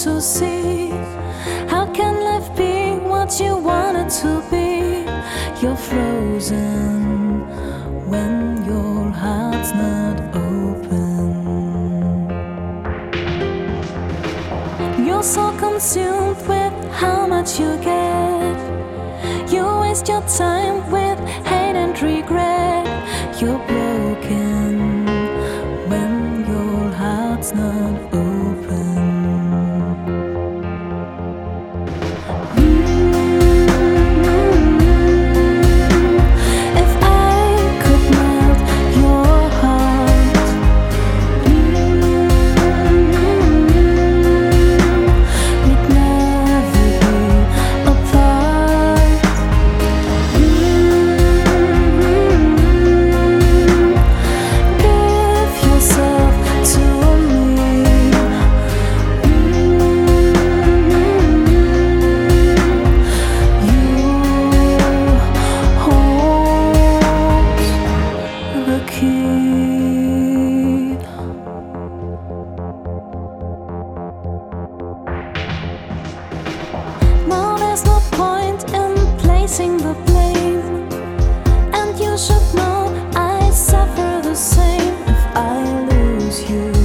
to see. How can life be what you want it to be? You're frozen when your heart's not open. You're so consumed with how much you get. You waste your time with hate and regret. You're broken when your heart's not open. If I could melt your heart, we'd never be apart. Give yourself to me. You hold the key. Now there's no point in placing the blame, and you should know I suffer the same if I lose you.